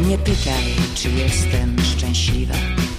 Nie pytaj, czy jestem szczęśliwa.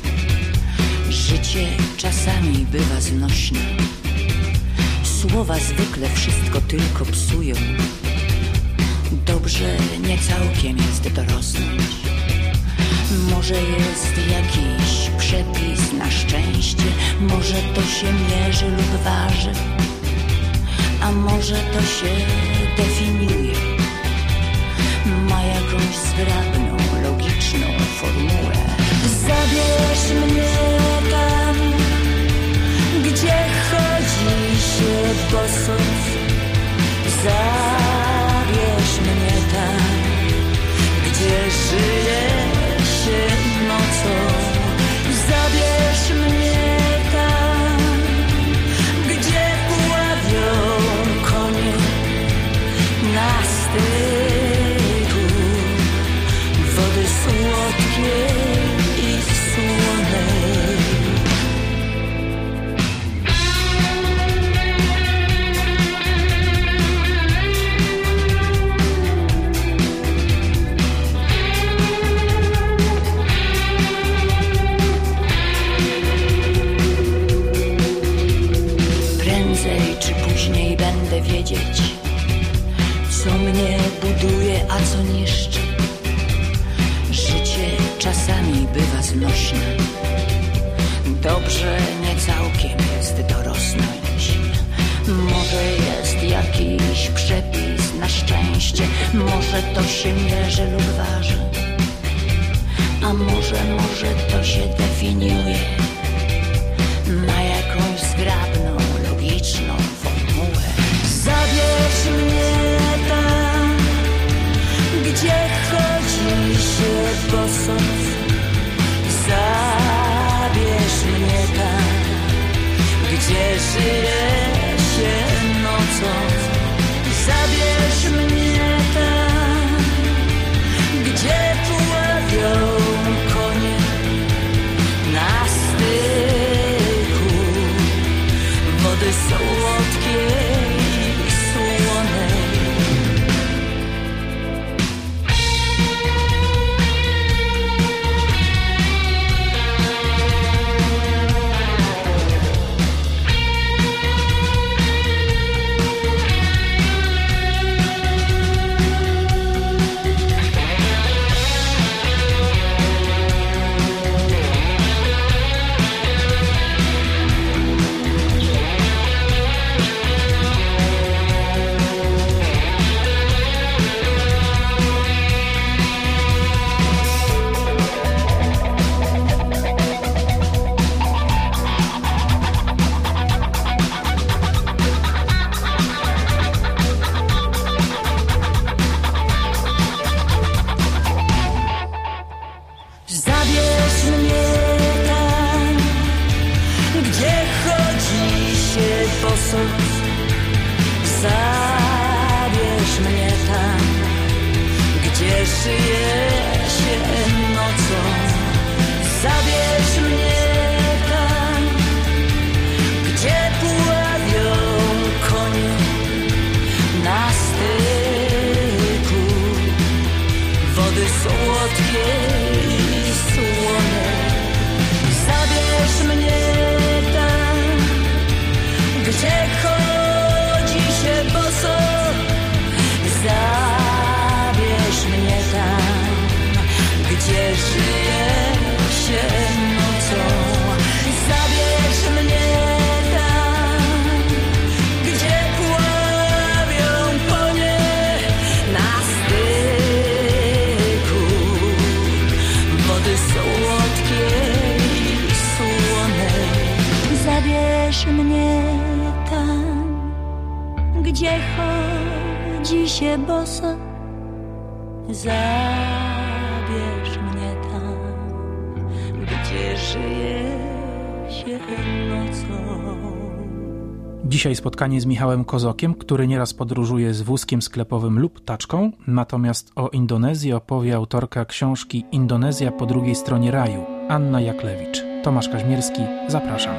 Życie czasami bywa znośne. Słowa zwykle wszystko tylko psują. Dobrze nie całkiem jest dorosnąć. Może jest jakiś przepis na szczęście. Może to się mierzy lub waży. A może to się definiuje. Ma jakąś zgrabną, logiczną formułę. Zabierz mnie tam, gdzie chodzi się boso. Zabierz mnie tam, gdzie żyje się nocą. Zabierz mnie tam, gdzie pławią konie na styku wody słodkiej i słonej. Prędzej czy później będę wiedzieć, co mnie buduje, a co niszczy. Życie czasami bywa znośne. Dobrze nie całkiem jest dorosnąć. Może jest jakiś przepis na szczęście. Może to się mierzy lub waży. A może to się definiuje. Ma jakąś zgrabną, logiczną formułę. Zabierz mnie tam, gdzie chodzi się boso. Zabierz mnie tam, gdzie żyje się nocą. Zabierz mnie tam, gdzie pławią konie na styku wody słodkiej i słonej. Zabierz mnie tam, gdzie żyje się nocą. Zabierz mnie tam, gdzie pławią konie na styku wody słodkiej i słonej. Zabierz mnie tam, gdzie chodzi się boso. Zabierz mnie tam, gdzie żyje się nocą. Zabierz mnie tam, gdzie pławią konie na styku wody słodkiej i słonej. Zabierz mnie tam, gdzie chodzi się boso. Zabierz mnie tam, gdzie żyje się nocą. Dzisiaj spotkanie z Michałem Kozokiem, który nieraz podróżuje z wózkiem sklepowym lub taczką, natomiast o Indonezji opowie autorka książki Indonezja po drugiej stronie raju, Anna Jaklewicz. Tomasz Kaźmierski, zapraszam.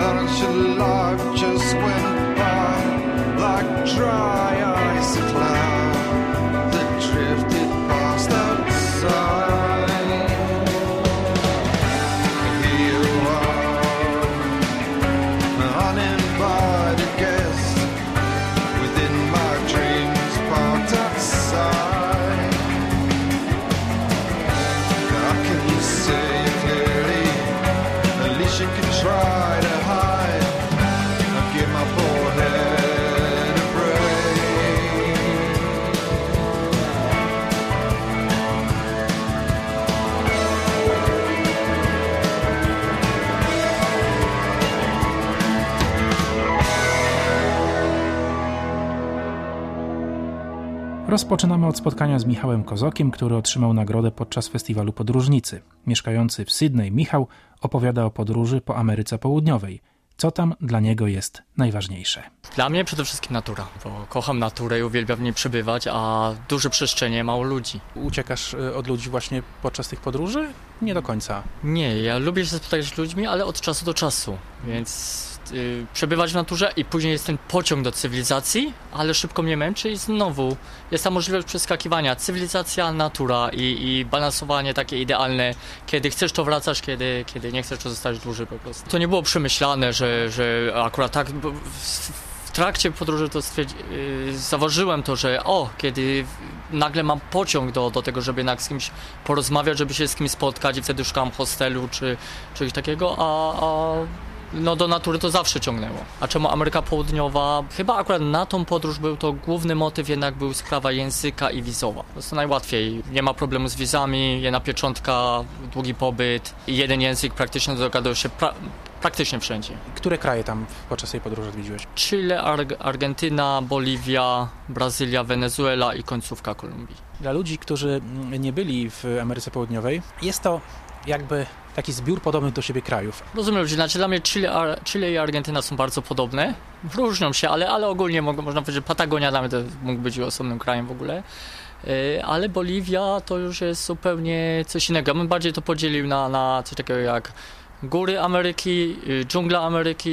Rozpoczynamy od spotkania z Michałem Kozokiem, który otrzymał nagrodę podczas festiwalu Podróżnicy. Mieszkający w Sydney Michał opowiada o podróży po Ameryce Południowej. Co tam dla niego jest najważniejsze? Dla mnie przede wszystkim natura, bo kocham naturę i uwielbiam w niej przebywać, a duże przestrzenie, mało ludzi. Uciekasz od ludzi właśnie podczas tych podróży? Nie do końca. Nie, ja lubię się spotkać z ludźmi, ale od czasu do czasu, więc przebywać w naturze i później jest ten pociąg do cywilizacji, ale szybko mnie męczy i znowu jest ta możliwość przeskakiwania. Cywilizacja, natura i balansowanie takie idealne. Kiedy chcesz, to wracasz, kiedy nie chcesz, to zostać dłużej po prostu. To nie było przemyślane, że akurat tak... W trakcie podróży to zauważyłem to, że kiedy nagle mam pociąg do tego, żeby jednak z kimś porozmawiać, żeby się z kimś spotkać i wtedy szukałem hostelu czy czegoś takiego, no do natury to zawsze ciągnęło. A czemu Ameryka Południowa? Chyba akurat na tą podróż był to główny motyw, jednak był sprawa języka i wizowa. To jest najłatwiej. Nie ma problemu z wizami, jedna pieczątka, długi pobyt i jeden język praktycznie dogadał się praktycznie wszędzie. Które kraje tam podczas tej podróży odwiedziłeś? Chile, Argentyna, Boliwia, Brazylia, Wenezuela i końcówka Kolumbii. Dla ludzi, którzy nie byli w Ameryce Południowej, jest to jakby taki zbiór podobnych do siebie krajów. Rozumiem, znaczy dla mnie Chile i Argentyna są bardzo podobne. Różnią się, ale ogólnie można powiedzieć, że Patagonia dla mnie to mógł być osobnym krajem w ogóle. Ale Boliwia to już jest zupełnie coś innego. Ja bym bardziej to podzielił na coś takiego jak góry Ameryki, dżungla Ameryki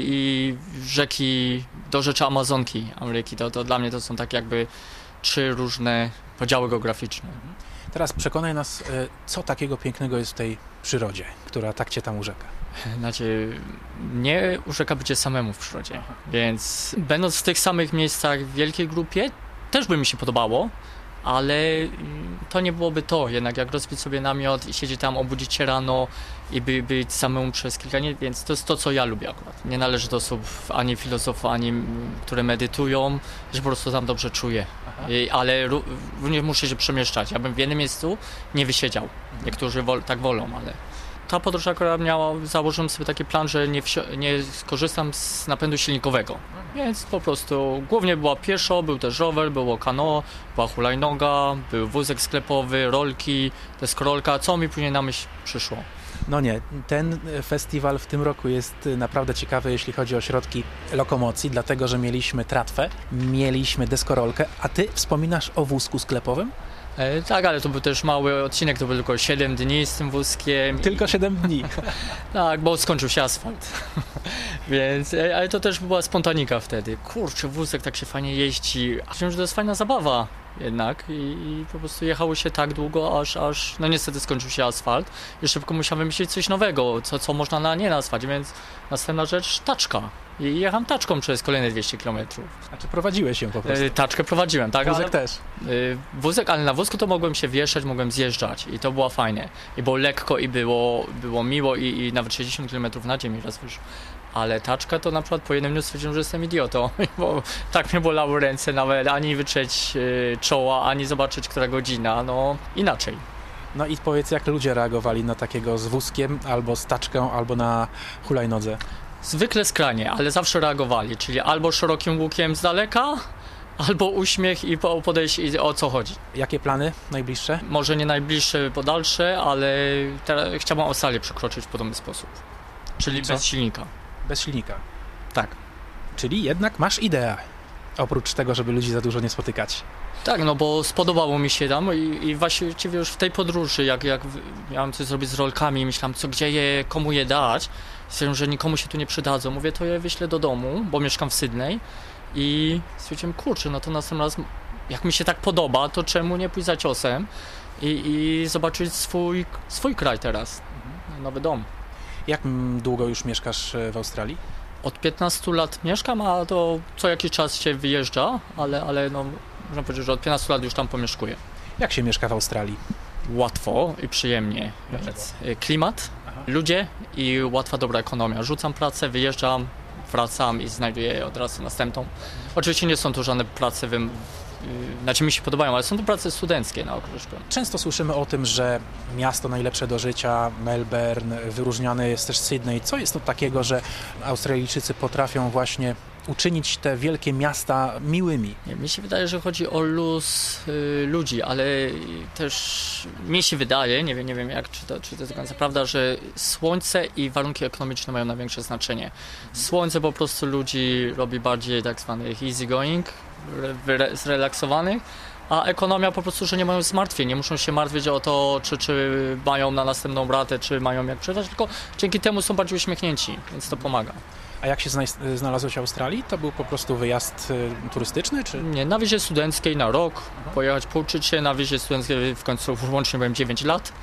i rzeki, do rzeczy Amazonki Ameryki. To dla mnie to są tak jakby 3 różne podziały geograficzne. Teraz przekonaj nas, co takiego pięknego jest w tej przyrodzie, która tak cię tam urzeka. Znaczy, mnie urzeka bycie samemu w przyrodzie, więc będąc w tych samych miejscach w wielkiej grupie też by mi się podobało, ale to nie byłoby to, jednak jak rozbić sobie namiot i siedzieć tam, obudzić się rano i być samemu przez kilka dni, więc to jest to, co ja lubię akurat. Nie należy do osób ani filozofów, ani które medytują, że po prostu tam dobrze czuję. Ale również muszę się przemieszczać. Ja bym w jednym miejscu nie wysiedział. Niektórzy tak wolą, ale ta podróż akurat założyłem sobie taki plan, że nie skorzystam z napędu silnikowego. Więc po prostu głównie była pieszo, był też rower, było kano, była hulajnoga, był wózek sklepowy, rolki, deskorolka, co mi później na myśl przyszło. No nie, ten festiwal w tym roku jest naprawdę ciekawy, jeśli chodzi o środki lokomocji, dlatego że mieliśmy tratwę, mieliśmy deskorolkę, a ty wspominasz o wózku sklepowym? Tak, ale to był też mały odcinek, to był tylko 7 dni z tym wózkiem. Tylko 7 dni. Tak, bo skończył się asfalt. Więc, ale to też była spontanika wtedy. Kurczę, wózek tak się fajnie jeździ. Myślałem, że to jest fajna zabawa jednak i po prostu jechało się tak długo, aż no niestety skończył się asfalt i szybko musiałem wymyślić coś nowego, co można nie na asfalcie, więc następna rzecz, taczka. I jechałem taczką przez kolejne 200 km. Znaczy prowadziłeś ją po prostu? Taczkę prowadziłem, tak. Wózek też? Wózek, ale na wózku to mogłem się wieszać, mogłem zjeżdżać i to było fajne. I było lekko i było miło i nawet 60 km na dzień raz wyszło. Ale taczka to na przykład po jednym dniu stwierdziłem, że jestem idiotą, bo tak mnie bolały ręce nawet, ani wytrzeć czoła, ani zobaczyć, która godzina, no inaczej. No i powiedz, jak ludzie reagowali na takiego z wózkiem, albo z taczką, albo na hulajnodze? Zwykle skrajnie, ale zawsze reagowali, czyli albo szerokim łukiem z daleka, albo uśmiech i podejść i o co chodzi. Jakie plany najbliższe? Może nie najbliższe, bo dalsze, ale chciałbym Australię przekroczyć w podobny sposób, czyli bez silnika. Bez silnika? Tak. Czyli jednak masz ideę, oprócz tego, żeby ludzi za dużo nie spotykać. Tak, no bo spodobało mi się tam i właściwie już w tej podróży, jak miałem coś zrobić z rolkami, myślałem, gdzie je, komu je dać, stwierdziłem, że nikomu się tu nie przydadzą. Mówię, to je wyślę do domu, bo mieszkam w Sydney i stwierdziłem, kurczę, no to następnym razem, jak mi się tak podoba, to czemu nie pójść za ciosem i zobaczyć swój kraj teraz, nowy dom. Jak długo już mieszkasz w Australii? Od 15 lat mieszkam, a to co jakiś czas się wyjeżdża, ale no, można powiedzieć, że od 15 lat już tam pomieszkuję. Jak się mieszka w Australii? Łatwo i przyjemnie. Klimat, ludzie i łatwa, dobra ekonomia. Rzucam pracę, wyjeżdżam, wracam i znajduję od razu następną. Oczywiście nie są to żadne prace, znaczy mi się podobają, ale są to prace studenckie na okres szkolny. Często słyszymy o tym, że miasto najlepsze do życia, Melbourne, wyróżniany jest też Sydney. Co jest to takiego, że Australijczycy potrafią właśnie uczynić te wielkie miasta miłymi? Mi się wydaje, że chodzi o luz ludzi, ale też mi się wydaje, nie wiem jak, czy to jest do końca prawda, że słońce i warunki ekonomiczne mają największe znaczenie. Słońce po prostu ludzi robi bardziej tak zwanych easy going, zrelaksowanych, a ekonomia po prostu, że nie mają zmartwień, nie muszą się martwić o to, czy mają na następną ratę, czy mają jak przeżyć, tylko dzięki temu są bardziej uśmiechnięci, więc to pomaga. A jak się znalazłeś w Australii? To był po prostu wyjazd turystyczny, czy? Nie, na wizie studenckiej na rok, pojechać pouczyć się, na wizie studenckiej w końcu łącznie byłem 9 lat,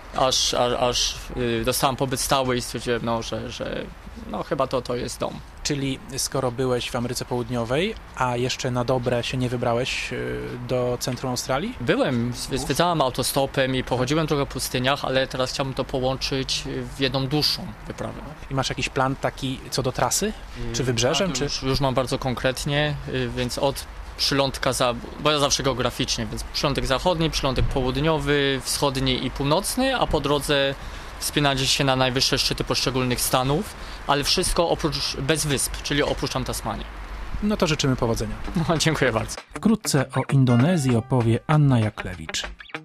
aż dostałem pobyt stały i stwierdziłem, że chyba to jest dom. Czyli skoro byłeś w Ameryce Południowej, a jeszcze na dobre się nie wybrałeś do centrum Australii? Byłem, zwiedzałem autostopem i pochodziłem trochę po pustyniach, ale teraz chciałbym to połączyć w jedną dłuższą wyprawę. I masz jakiś plan taki co do trasy? Czy wybrzeżem? Tak, już mam bardzo konkretnie, więc od przylądka, bo ja zawsze geograficznie, więc przylądek zachodni, przylądek południowy, wschodni i północny, a po drodze wspinać się na najwyższe szczyty poszczególnych stanów, ale wszystko bez wysp, czyli oprócz tam Tasmanii. No to życzymy powodzenia. No, dziękuję bardzo. Wkrótce o Indonezji opowie Anna Jaklewicz.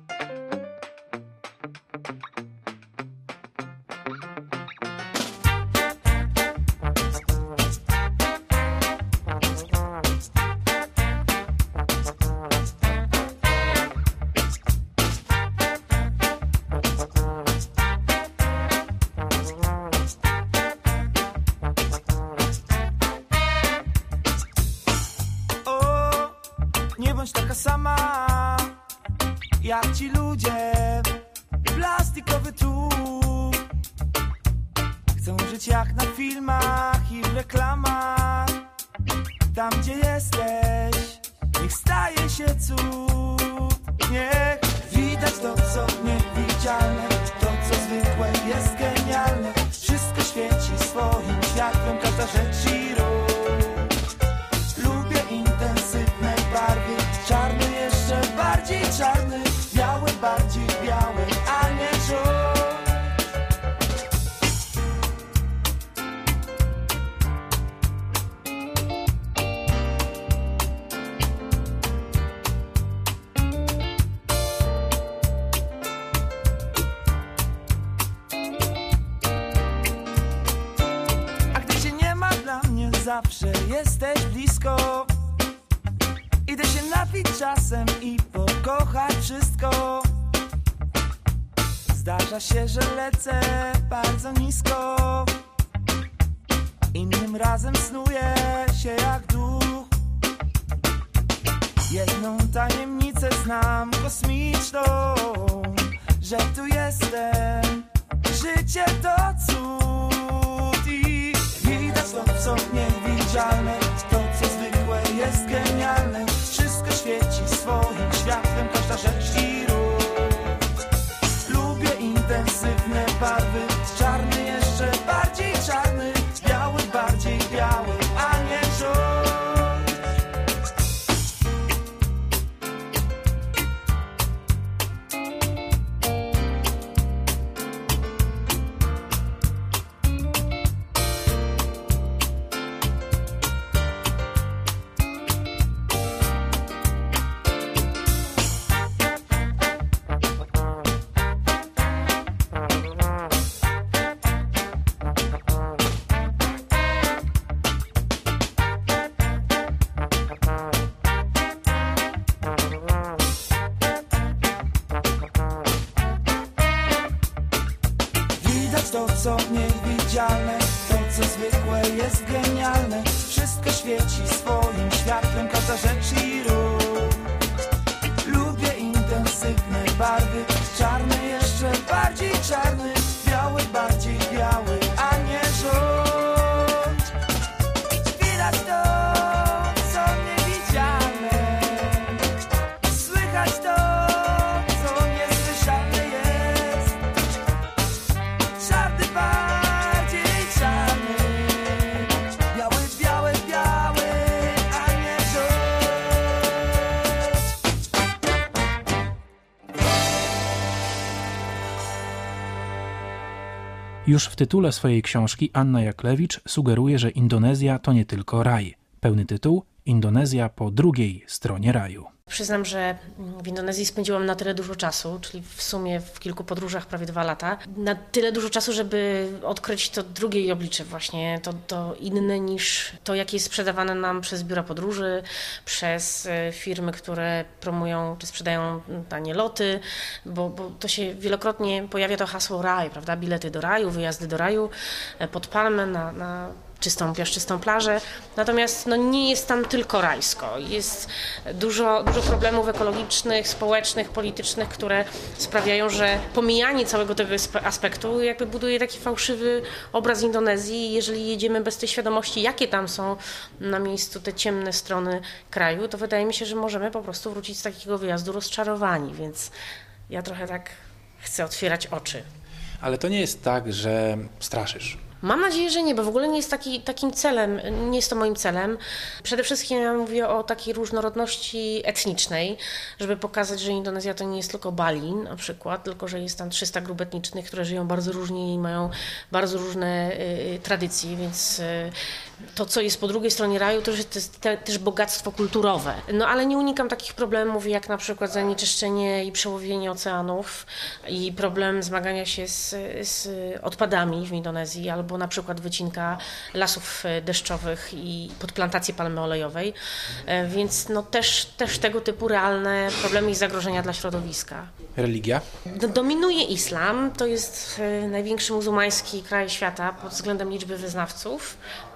Nie bądź taka sama jak ci ludzie. Plastikowy tłum chcą żyć jak na filmach i w reklamach. Tam gdzie jesteś, niech staje się cud. Niech widać to co niewidzialne, to co zwykłe jest genialne. Wszystko świeci swoim światłem, każda rzecz i ruch. Lubię intensywne barwy, czarny jeszcze bardziej czarny, biały bardziej biały, a nie żółty. A gdy cię nie ma dla mnie, zawsze jesteś blisko. Idę się napić czasem i pokochać wszystko. Zdarza się, że lecę bardzo nisko. Innym razem snuję się jak duch. Jedną tajemnicę znam kosmiczną, że tu jestem. Życie to cud i widać to co niewidzialne, to co zwykłe jest genialne. Wszystko świeci swoim światłem, każda rzecz i ruch. Lubię intensywne barwy, czarny jeszcze bardziej czarny, biały bardziej biały, a nie żółty. co zwykłe jest genialne. Wszystko świeci swoim światłem, każda rzecz i ruch. Lubię intensywne barwy, czarny jeszcze bardziej czarny, biały bardziej biały, a nie żółć. Widać to, co niewidzialne, słychać to, co niesłyszalne jest. Czarny bardziej czarny, biały, biały, biały, a nie żółć. Już w tytule swojej książki Anna Jaklewicz sugeruje, że Indonezja to nie tylko raj. Pełny tytuł: Indonezja po drugiej stronie raju. Przyznam, że w Indonezji spędziłam na tyle dużo czasu, czyli w sumie w kilku podróżach prawie 2 lata. Na tyle dużo czasu, żeby odkryć to drugie jej oblicze właśnie, to inne niż to, jakie jest sprzedawane nam przez biura podróży, przez firmy, które promują czy sprzedają tanie loty, bo to się wielokrotnie pojawia to hasło raj, prawda? Bilety do raju, wyjazdy do raju, pod palmę na czystą, piaszczystą plażę. Natomiast nie jest tam tylko rajsko. Jest dużo problemów ekologicznych, społecznych, politycznych, które sprawiają, że pomijanie całego tego aspektu jakby buduje taki fałszywy obraz Indonezji. Jeżeli jedziemy bez tej świadomości, jakie tam są na miejscu te ciemne strony kraju, to wydaje mi się, że możemy po prostu wrócić z takiego wyjazdu rozczarowani. Więc ja trochę tak chcę otwierać oczy. Ale to nie jest tak, że straszysz. Mam nadzieję, że nie, bo w ogóle nie jest takim celem, nie jest to moim celem. Przede wszystkim ja mówię o takiej różnorodności etnicznej, żeby pokazać, że Indonezja to nie jest tylko Bali na przykład, tylko że jest tam 300 grup etnicznych, które żyją bardzo różnie i mają bardzo różne tradycje, więc to, co jest po drugiej stronie raju, to jest też bogactwo kulturowe. No ale nie unikam takich problemów, jak na przykład zanieczyszczenie i przełowienie oceanów i problem zmagania się z odpadami w Indonezji, albo na przykład wycinka lasów deszczowych i podplantację palmy olejowej, więc też tego typu realne problemy i zagrożenia dla środowiska. Religia? Dominuje islam, to jest największy muzułmański kraj świata pod względem liczby wyznawców,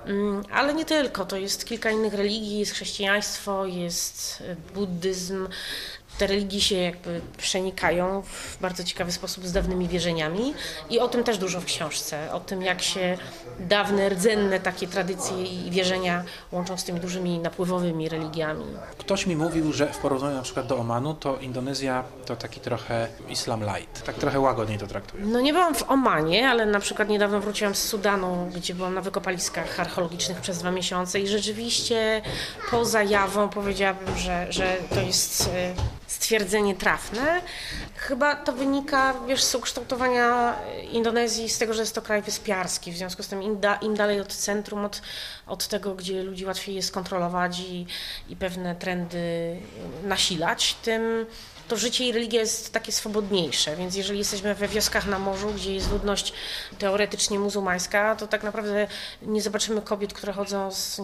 ale nie tylko, to jest kilka innych religii, jest chrześcijaństwo, jest buddyzm. Te religie się jakby przenikają w bardzo ciekawy sposób z dawnymi wierzeniami i o tym też dużo w książce, o tym jak się dawne, rdzenne takie tradycje i wierzenia łączą z tymi dużymi napływowymi religiami. Ktoś mi mówił, że w porównaniu na przykład do Omanu, to Indonezja to taki trochę Islam light, tak trochę łagodniej to traktuje. No nie byłam w Omanie, ale na przykład niedawno wróciłam z Sudanu, gdzie byłam na wykopaliskach archeologicznych przez 2 miesiące i rzeczywiście poza Jawą powiedziałabym, że to jest stwierdzenie trafne. Chyba to wynika, z ukształtowania Indonezji z tego, że jest to kraj wyspiarski. W związku z tym im dalej od centrum, od tego, gdzie ludzi łatwiej jest kontrolować i pewne trendy nasilać, tym to życie i religia jest takie swobodniejsze, więc jeżeli jesteśmy we wioskach na morzu, gdzie jest ludność teoretycznie muzułmańska, to tak naprawdę nie zobaczymy kobiet, które chodzą z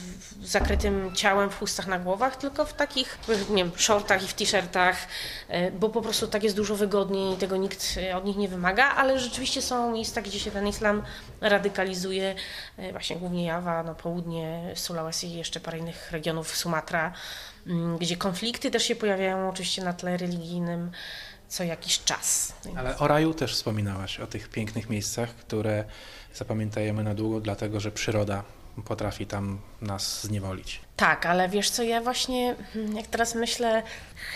zakrytym ciałem w chustach na głowach, tylko w takich, shortach i w t-shirtach, bo po prostu tak jest dużo wygodniej i tego nikt od nich nie wymaga, ale rzeczywiście są miejsca, gdzie się ten islam radykalizuje, właśnie głównie Jawa, południe Sulawesi i jeszcze parę innych regionów, Sumatra, gdzie konflikty też się pojawiają oczywiście na tle religijnym co jakiś czas. Ale o raju też wspominałaś, o tych pięknych miejscach, które zapamiętajemy na długo, dlatego że przyroda potrafi tam nas zniewolić. Tak, ale wiesz co, ja właśnie, jak teraz myślę,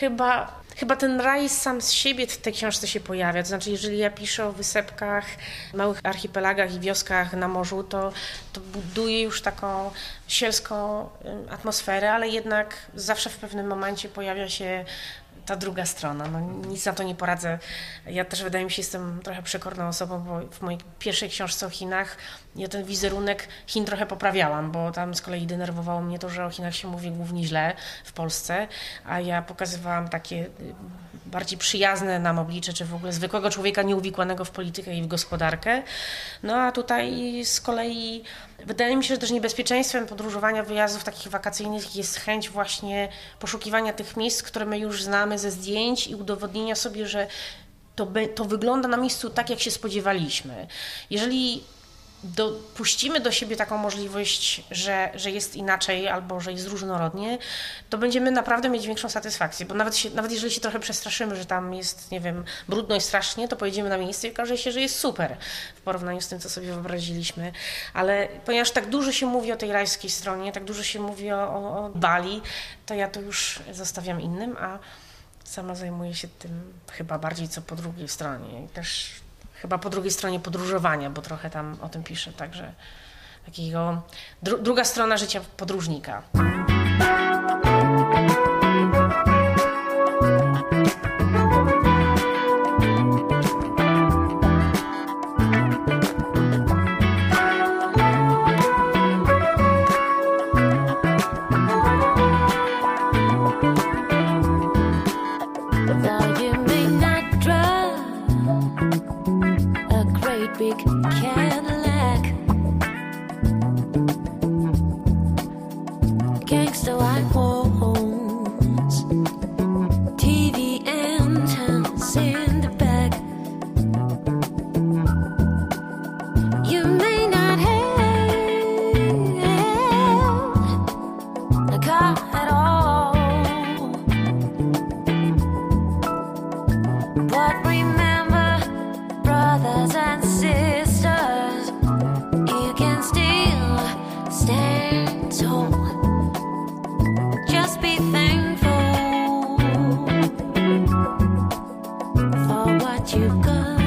chyba ten raj sam z siebie w tej książce się pojawia. To znaczy, jeżeli ja piszę o wysepkach, małych archipelagach i wioskach na morzu, to buduje już taką sielską atmosferę, ale jednak zawsze w pewnym momencie pojawia się ta druga strona. Nic na to nie poradzę. Ja też wydaje mi się, jestem trochę przekorną osobą, bo w mojej pierwszej książce o Chinach ja ten wizerunek Chin trochę poprawiałam, bo tam z kolei denerwowało mnie to, że o Chinach się mówi głównie źle w Polsce, a ja pokazywałam takie bardziej przyjazne nam oblicze, czy w ogóle zwykłego człowieka nieuwikłanego w politykę i w gospodarkę. No a tutaj z kolei wydaje mi się, że też niebezpieczeństwem podróżowania, wyjazdów takich wakacyjnych jest chęć właśnie poszukiwania tych miejsc, które my już znamy ze zdjęć i udowodnienia sobie, że to wygląda na miejscu tak, jak się spodziewaliśmy. Jeżeli dopuścimy do siebie taką możliwość, że jest inaczej albo że jest różnorodnie, to będziemy naprawdę mieć większą satysfakcję, bo nawet jeżeli się trochę przestraszymy, że tam jest, nie wiem, brudno i strasznie, to pojedziemy na miejsce i okaże się, że jest super w porównaniu z tym, co sobie wyobraziliśmy. Ale ponieważ tak dużo się mówi o tej rajskiej stronie, tak dużo się mówi o Bali, to ja to już zostawiam innym, a sama zajmuję się tym chyba bardziej co po drugiej stronie i też chyba po drugiej stronie podróżowania, bo trochę tam o tym piszę, także takiego druga strona życia podróżnika. Big Cadillac, gangsta white walls, TV antennas in the back. You may not have a car at all, but remember, brothers and sisters, you can still stand tall. Just be thankful for what you've got.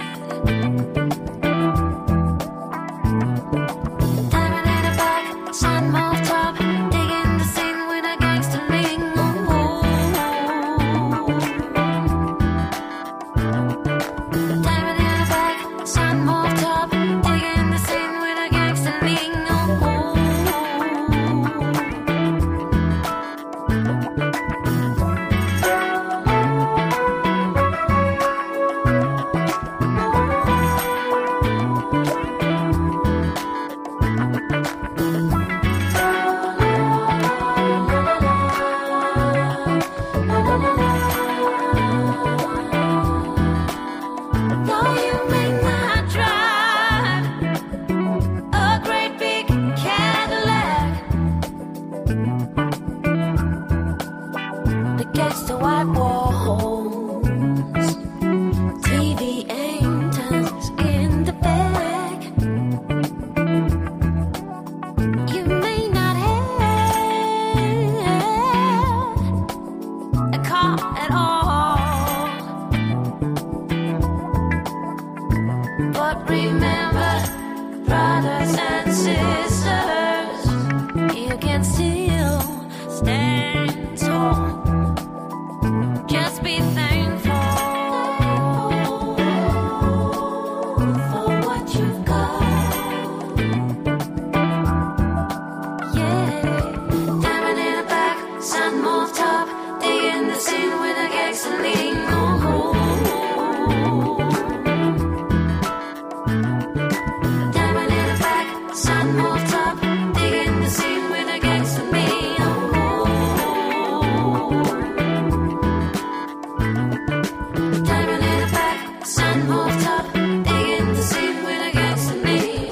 Diamond in the back, sun moved top, digging the scene with a gangster lean. Diamond in the back, sun moved up, digging the scene with a gangster lean. Though you may not drive a great big Cadillac, the gangsta white walls, TV antennas in the back. You may not have a car at all, but remember, brothers and sisters, you can still stand tall. Just be thankful for what you've got. Yeah, diamond in the back, sun moved up, digging the scene with a gangster lean. Diamond in the back, sun moved up, digging the scene with a gangster lean. Diamond in the back, sun moved up, digging the scene with a gangster lean.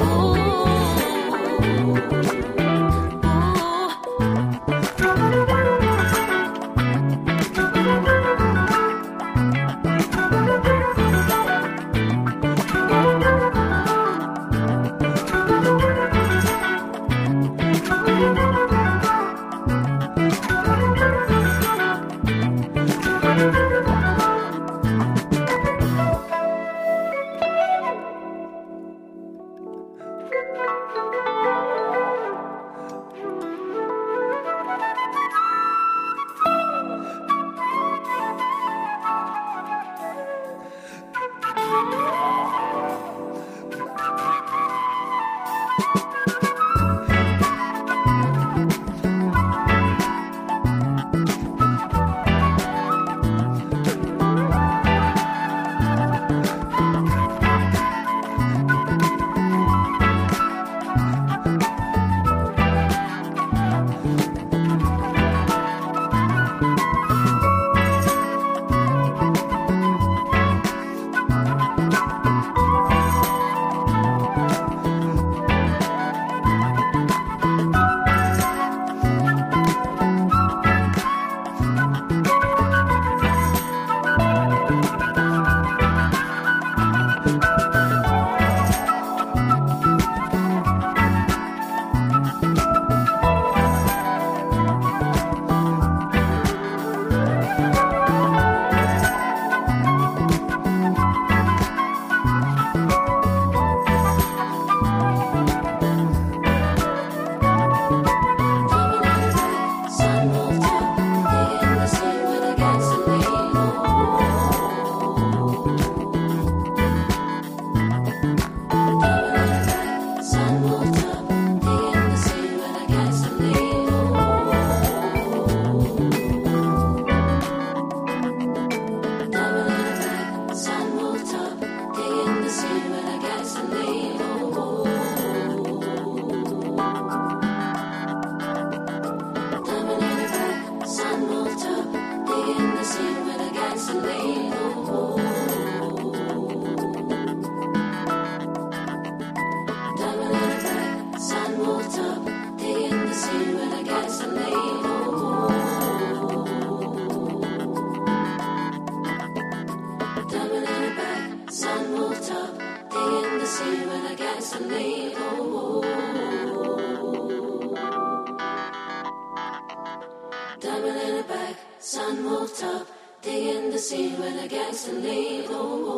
sun moved up, digging the scene with a gangster lean.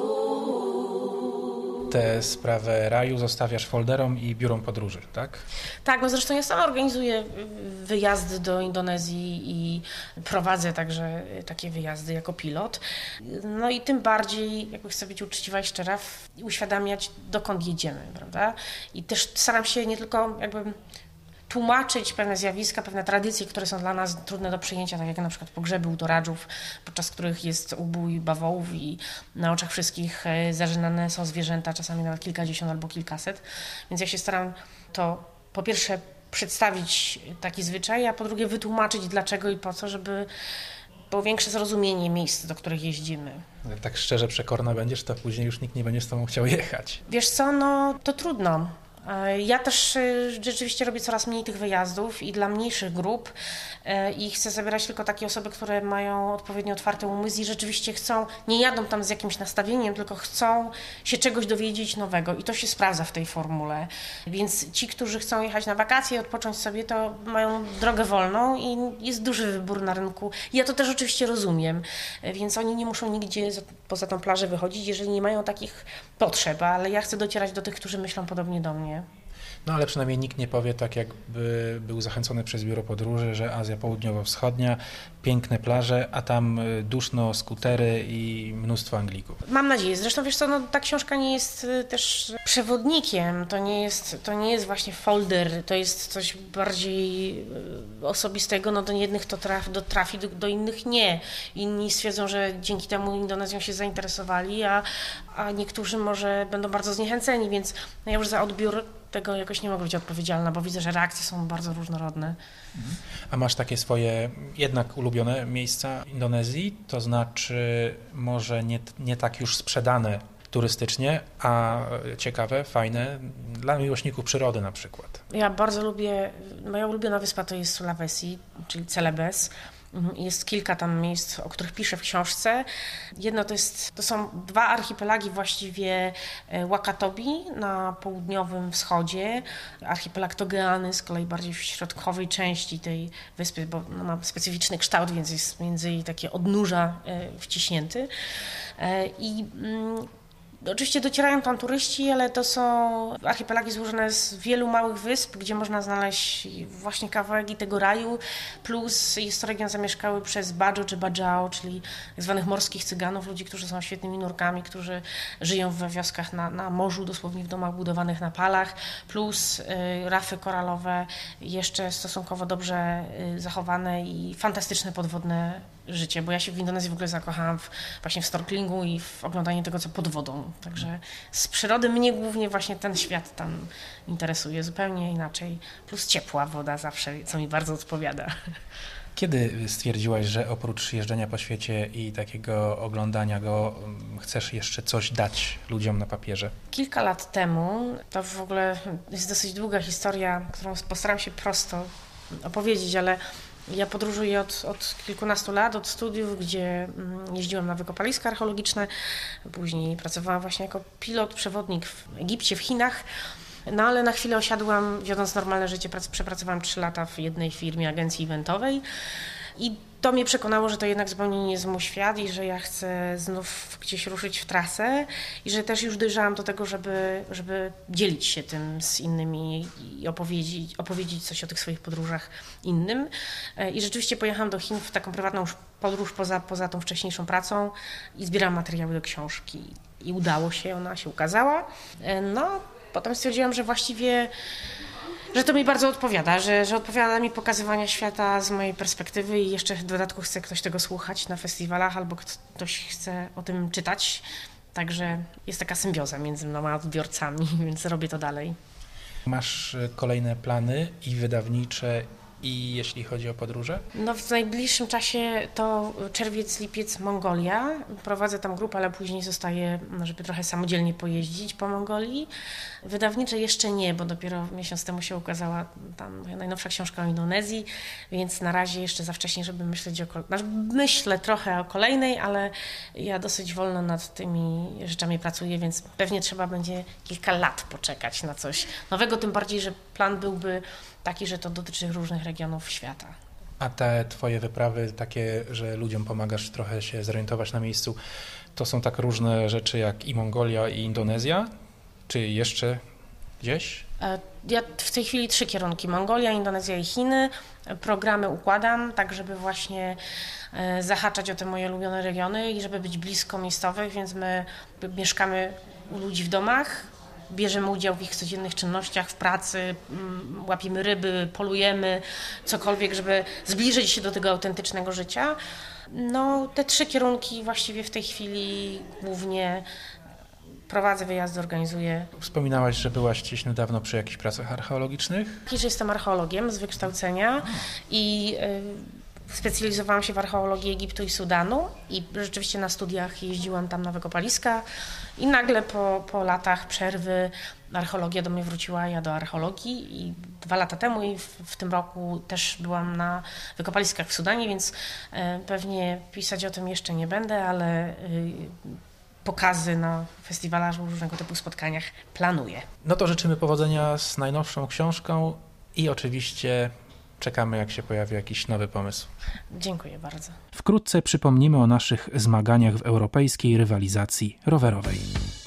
Tę sprawę raju zostawiasz folderom i biurom podróży, tak? Tak, no zresztą ja sama organizuję wyjazdy do Indonezji i prowadzę także takie wyjazdy jako pilot. No i tym bardziej, jakby chcę być uczciwa i szczera, uświadamiać, dokąd jedziemy, prawda? I też staram się nie tylko jakby tłumaczyć pewne zjawiska, pewne tradycje, które są dla nas trudne do przyjęcia, tak jak na przykład pogrzeby u Toradżów, podczas których jest ubój bawołów i na oczach wszystkich zażynane są zwierzęta, czasami nawet kilkadziesiąt albo kilkaset. Więc ja się staram to po pierwsze przedstawić taki zwyczaj, a po drugie wytłumaczyć dlaczego i po co, żeby było większe zrozumienie miejsc, do których jeździmy. Jak tak szczerze przekorna będziesz, to później już nikt nie będzie z tobą chciał jechać. Wiesz co, no to trudno. Ja też rzeczywiście robię coraz mniej tych wyjazdów i dla mniejszych grup i chcę zabierać tylko takie osoby, które mają odpowiednio otwarty umysł i rzeczywiście chcą, nie jadą tam z jakimś nastawieniem, tylko chcą się czegoś dowiedzieć nowego i to się sprawdza w tej formule. Więc ci, którzy chcą jechać na wakacje i odpocząć sobie, to mają drogę wolną i jest duży wybór na rynku. Ja to też oczywiście rozumiem, więc oni nie muszą nigdzie poza tą plażę wychodzić, jeżeli nie mają takich potrzeb, ale ja chcę docierać do tych, którzy myślą podobnie do mnie. No ale przynajmniej nikt nie powie tak, jakby był zachęcony przez biuro podróży, że Azja Południowo-Wschodnia, piękne plaże, a tam duszno, skutery i mnóstwo Anglików. Mam nadzieję. Zresztą wiesz co, no, ta książka nie jest też przewodnikiem, to nie jest właśnie folder, to jest coś bardziej osobistego, no do jednych to trafi, do innych nie. Inni stwierdzą, że dzięki temu Indonezją się zainteresowali, a niektórzy może będą bardzo zniechęceni, więc ja już za odbiór tego jakoś nie mogę być odpowiedzialna, bo widzę, że reakcje są bardzo różnorodne. A masz takie swoje jednak ulubione miejsca Indonezji? To znaczy może nie tak już sprzedane turystycznie, a ciekawe, fajne dla miłośników przyrody na przykład. Ja bardzo lubię, moja ulubiona wyspa to jest Sulawesi, czyli Celebes. Jest kilka tam miejsc, o których piszę w książce. Jedno to są dwa archipelagi właściwie Wakatobi na południowym wschodzie. Archipelag Togeany z kolei bardziej w środkowej części tej wyspy, bo ma specyficzny kształt, więc jest między takie odnóża wciśnięty. Oczywiście docierają tam turyści, ale to są archipelagi złożone z wielu małych wysp, gdzie można znaleźć właśnie kawałki tego raju, plus jest to region zamieszkały przez Bajo czy Bajau, czyli tak zwanych morskich cyganów, ludzi, którzy są świetnymi nurkami, którzy żyją we wioskach na morzu, dosłownie w domach budowanych na palach, plus rafy koralowe, jeszcze stosunkowo dobrze zachowane i fantastyczne podwodne życie, bo ja się w Indonezji w ogóle zakochałam właśnie w snorkelingu i w oglądaniu tego, co pod wodą. Także z przyrody mnie głównie właśnie ten świat tam interesuje, zupełnie inaczej. Plus ciepła woda zawsze, co mi bardzo odpowiada. Kiedy stwierdziłaś, że oprócz jeżdżenia po świecie i takiego oglądania go, chcesz jeszcze coś dać ludziom na papierze? Kilka lat temu, to w ogóle jest dosyć długa historia, którą postaram się prosto opowiedzieć, ale ja podróżuję od kilkunastu lat, od studiów, gdzie jeździłam na wykopaliska archeologiczne, później pracowałam właśnie jako pilot, przewodnik w Egipcie, w Chinach, no ale na chwilę osiadłam, wiodąc normalne życie, przepracowałam 3 lata w jednej firmie, agencji eventowej i to mnie przekonało, że to jednak zupełnie nie jest mój świat i że ja chcę znów gdzieś ruszyć w trasę i że też już dojrzałam do tego, żeby dzielić się tym z innymi i opowiedzieć coś o tych swoich podróżach innym. I rzeczywiście pojechałam do Chin w taką prywatną podróż poza tą wcześniejszą pracą i zbierałam materiały do książki. I udało się, ona się ukazała. No, potem stwierdziłam, że właściwie że to mi bardzo odpowiada, że odpowiada mi pokazywania świata z mojej perspektywy i jeszcze w dodatku chce ktoś tego słuchać na festiwalach albo ktoś chce o tym czytać. Także jest taka symbioza między mną a odbiorcami, więc robię to dalej. Masz kolejne plany i wydawnicze, i jeśli chodzi o podróże? No w najbliższym czasie to czerwiec, lipiec, Mongolia. Prowadzę tam grupę, ale później zostaję, żeby trochę samodzielnie pojeździć po Mongolii. Wydawnicze jeszcze nie, bo dopiero miesiąc temu się ukazała tam moja najnowsza książka o Indonezji, więc na razie jeszcze za wcześnie, żeby myśleć myślę trochę o kolejnej, ale ja dosyć wolno nad tymi rzeczami pracuję, więc pewnie trzeba będzie kilka lat poczekać na coś nowego, tym bardziej, że plan byłby taki, że to dotyczy różnych regionów świata. A te twoje wyprawy takie, że ludziom pomagasz trochę się zorientować na miejscu, to są tak różne rzeczy jak i Mongolia, i Indonezja? Czy jeszcze gdzieś? Ja w tej chwili 3 kierunki: Mongolia, Indonezja i Chiny. Programy układam tak, żeby właśnie zahaczać o te moje ulubione regiony i żeby być blisko miejscowych, więc my mieszkamy u ludzi w domach, bierzemy udział w ich codziennych czynnościach, w pracy, łapiemy ryby, polujemy, cokolwiek, żeby zbliżyć się do tego autentycznego życia. No, te 3 kierunki właściwie w tej chwili głównie prowadzę wyjazdy, organizuję. Wspominałaś, że byłaś gdzieś niedawno przy jakichś pracach archeologicznych? Że jestem archeologiem z wykształcenia i specjalizowałam się w archeologii Egiptu i Sudanu i rzeczywiście na studiach jeździłam tam na wykopaliska i nagle po latach przerwy archeologia do mnie wróciła, ja do archeologii i 2 lata temu i w tym roku też byłam na wykopaliskach w Sudanie, więc pewnie pisać o tym jeszcze nie będę, ale pokazy na festiwalach, różnego typu spotkaniach planuję. No to życzymy powodzenia z najnowszą książką i oczywiście czekamy, jak się pojawi jakiś nowy pomysł. Dziękuję bardzo. Wkrótce przypomnimy o naszych zmaganiach w europejskiej rywalizacji rowerowej.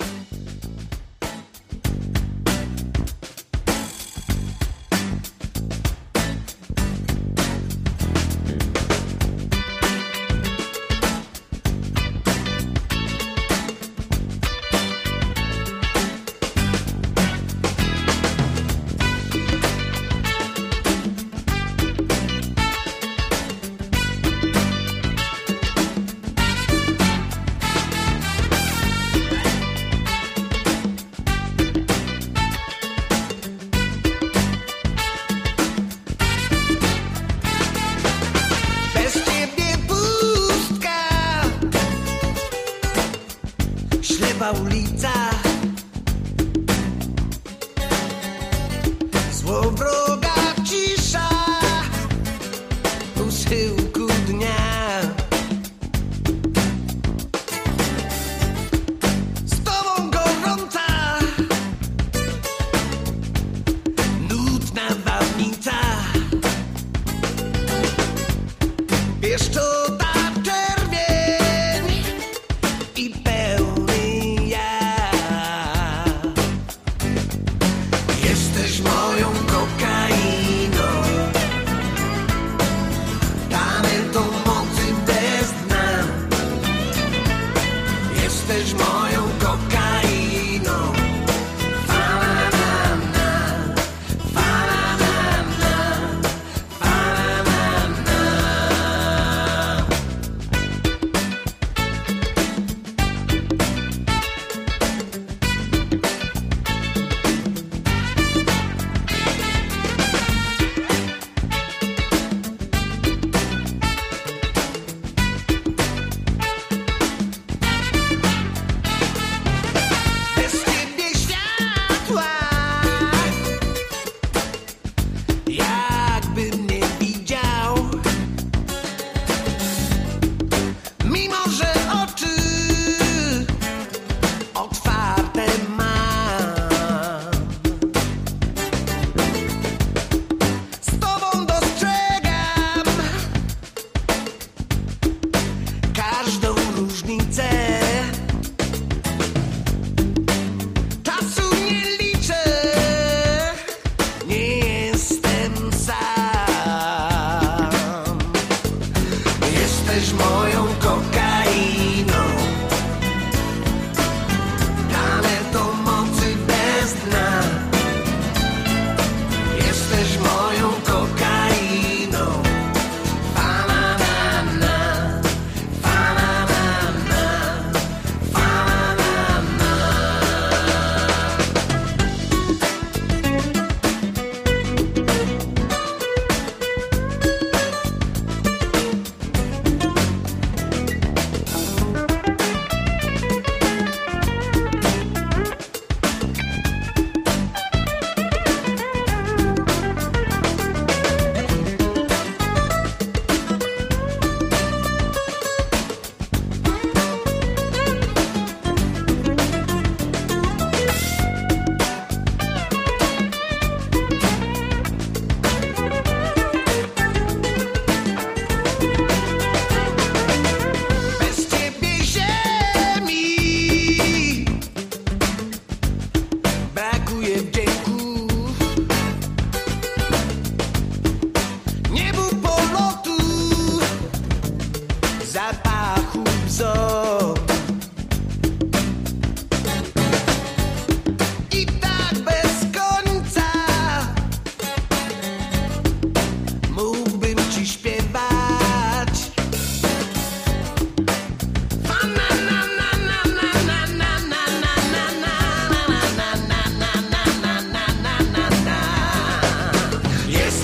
Ulica, złowroga cisza u schyłku dnia. Z tobą gorąca, nudna wawnica, pieszczota czerwień i pełny. Jesteś moją kokain.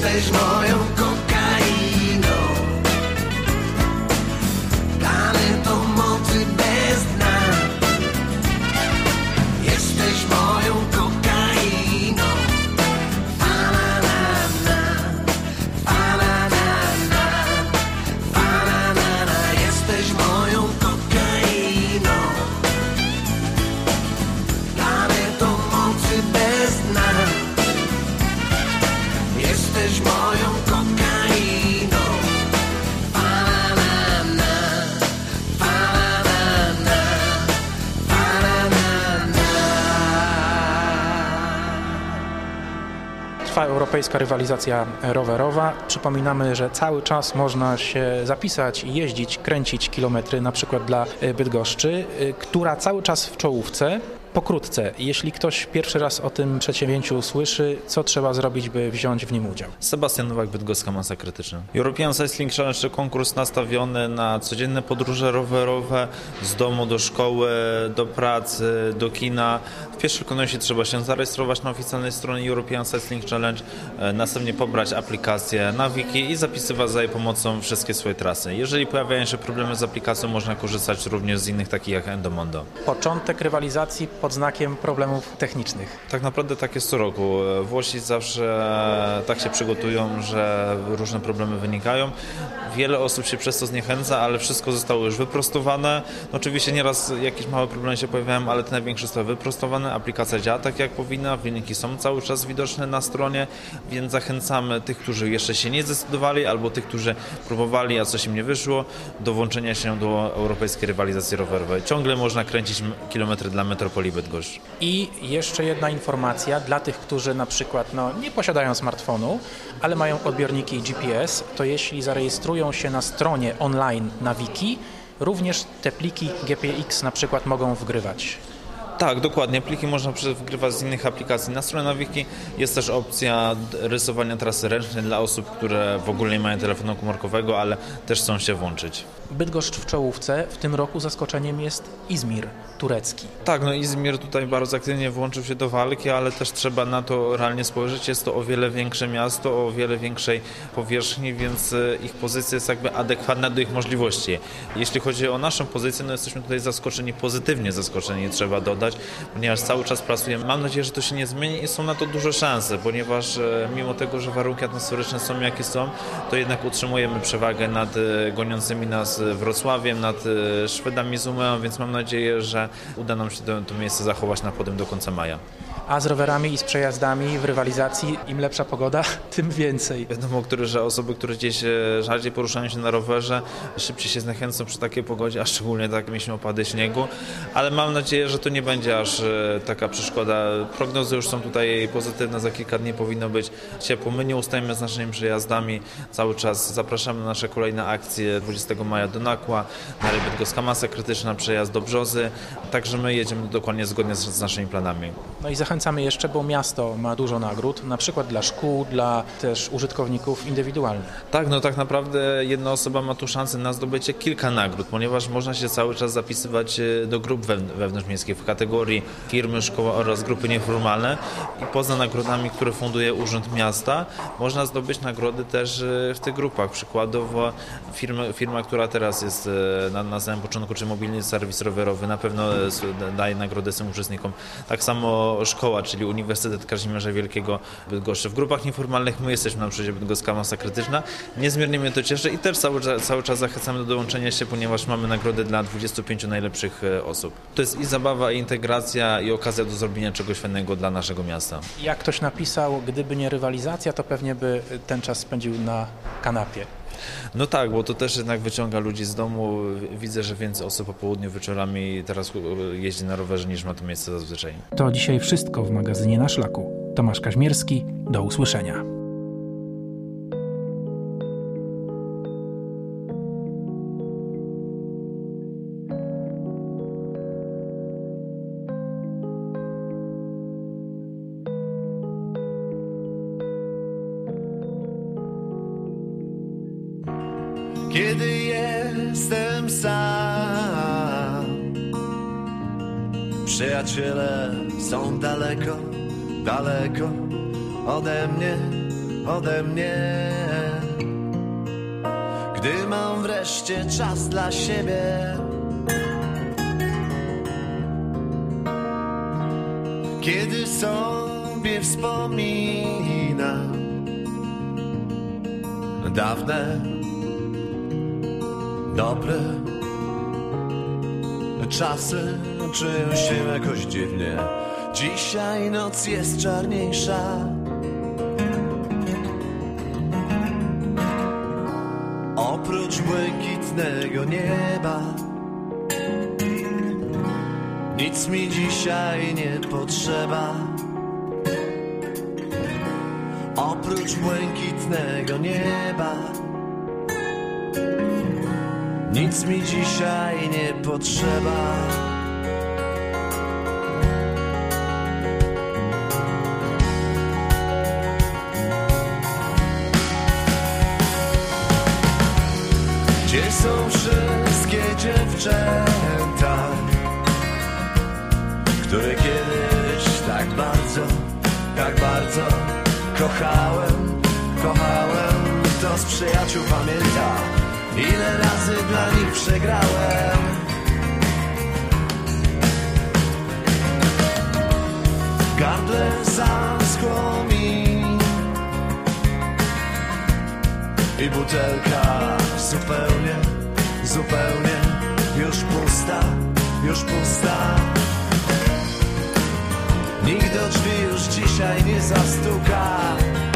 Jesteś moją kokainą, planetą mocy bez dna. Jesteś moją kokainą, fa-na-na-na, fa-na-na-na, fa-na-na-na. Jesteś moją kokainą, planetą mocy bez dna. Jesteś moją kokainą, fa-na-na-na, fa-na-na-na, fa-na-na-na. Trwa europejska rywalizacja rowerowa. Przypominamy, że cały czas można się zapisać i jeździć, kręcić kilometry, na przykład dla Bydgoszczy, która cały czas w czołówce. Pokrótce, jeśli ktoś pierwszy raz o tym przedsięwzięciu słyszy, co trzeba zrobić, by wziąć w nim udział? Sebastian Nowak, Bydgoska Masa Krytyczna. European Cycling Challenge to konkurs nastawiony na codzienne podróże rowerowe z domu do szkoły, do pracy, do kina. W pierwszej kolejności trzeba się zarejestrować na oficjalnej stronie European Cycling Challenge, następnie pobrać aplikację na wiki i zapisywać za jej pomocą wszystkie swoje trasy. Jeżeli pojawiają się problemy z aplikacją, można korzystać również z innych takich jak Endomondo. Początek rywalizacji pod znakiem problemów technicznych. Tak naprawdę tak jest co roku. Włosi zawsze tak się przygotują, że różne problemy wynikają. Wiele osób się przez to zniechęca, ale wszystko zostało już wyprostowane. No oczywiście nieraz jakieś małe problemy się pojawiają, ale te największe zostały wyprostowane. Aplikacja działa tak jak powinna, wyniki są cały czas widoczne na stronie, więc zachęcamy tych, którzy jeszcze się nie zdecydowali, albo tych, którzy próbowali, a coś im nie wyszło, do włączenia się do europejskiej rywalizacji rowerowej. Ciągle można kręcić kilometry dla metropolii Bydgoszcz. I jeszcze jedna informacja dla tych, którzy na przykład nie posiadają smartfonu, ale mają odbiorniki GPS, to jeśli zarejestrują się na stronie online na wiki, również te pliki GPX na przykład mogą wgrywać. Tak, dokładnie. Pliki można wgrywać z innych aplikacji. Na stronie Nawiki jest też opcja rysowania trasy ręcznej dla osób, które w ogóle nie mają telefonu komórkowego, ale też chcą się włączyć. Bydgoszcz w czołówce. W tym roku zaskoczeniem jest Izmir turecki. Tak, Izmir tutaj bardzo aktywnie włączył się do walki, ale też trzeba na to realnie spojrzeć. Jest to o wiele większe miasto, o wiele większej powierzchni, więc ich pozycja jest jakby adekwatna do ich możliwości. Jeśli chodzi o naszą pozycję, jesteśmy tutaj zaskoczeni, pozytywnie zaskoczeni, trzeba dodać, ponieważ cały czas pracujemy. Mam nadzieję, że to się nie zmieni i są na to duże szanse, ponieważ mimo tego, że warunki atmosferyczne są jakie są, to jednak utrzymujemy przewagę nad goniącymi nas Wrocławiem, nad Szwedami z Umeą, więc mam nadzieję, że uda nam się to miejsce zachować na podium do końca maja. A z rowerami i z przejazdami w rywalizacji im lepsza pogoda, tym więcej. Wiadomo, że osoby, które gdzieś rzadziej poruszają się na rowerze, szybciej się zniechęcą przy takiej pogodzie, a szczególnie tak mieliśmy opady śniegu, ale mam nadzieję, że to nie będzie aż taka przeszkoda. Prognozy już są tutaj pozytywne, za kilka dni powinno być ciepło. My nie ustajemy z naszymi przejazdami, cały czas zapraszamy na nasze kolejne akcje 20 maja do Nakła, na Bydgoska Masa Krytyczna, przejazd do Brzozy, także my jedziemy dokładnie zgodnie z naszymi planami. No i zachęcamy jeszcze, bo miasto ma dużo nagród, na przykład dla szkół, dla też użytkowników indywidualnych. Tak, tak naprawdę jedna osoba ma tu szansę na zdobycie kilka nagród, ponieważ można się cały czas zapisywać do grup wewnątrzmiejskich w kategorii firmy, szkoła oraz grupy nieformalne i poza nagrodami, które funduje Urząd Miasta, można zdobyć nagrody też w tych grupach. Przykładowo firma, która teraz jest na samym początku, czy mobilny serwis rowerowy, na pewno daje nagrodę swym uczestnikom. Tak samo szkoła, czyli Uniwersytet Kazimierza Wielkiego Bydgoszczy. W grupach nieformalnych my jesteśmy na przykładzie Bydgoska Masa Krytyczna. Niezmiernie mnie to cieszy i też cały czas zachęcamy do dołączenia się, ponieważ mamy nagrody dla 25 najlepszych osób. To jest i zabawa, i integracja, i okazja do zrobienia czegoś fajnego dla naszego miasta. Jak ktoś napisał, gdyby nie rywalizacja, to pewnie by ten czas spędził na kanapie. No tak, bo to też jednak wyciąga ludzi z domu. Widzę, że więcej osób po południu wieczorami teraz jeździ na rowerze niż ma to miejsce zazwyczaj. To dzisiaj wszystko w magazynie Na Szlaku. Tomasz Kaźmierski, do usłyszenia. Kiedy jestem sam, przyjaciele są daleko, daleko ode mnie, ode mnie. Gdy mam wreszcie czas dla siebie, kiedy sobie wspominam dawne, dobre czasy, czuję się jakoś dziwnie. Dzisiaj noc jest czarniejsza. Oprócz błękitnego nieba nic mi dzisiaj nie potrzeba. Oprócz błękitnego nieba nic mi dzisiaj nie potrzeba. Gdzie są wszystkie dziewczęta, które kiedyś tak bardzo kochałem, kto z przyjaciół pamięta, ile razy dla nich przegrałem. W gardle zaschło mi i butelka zupełnie już pusta. Nikt do drzwi już dzisiaj nie zastuka.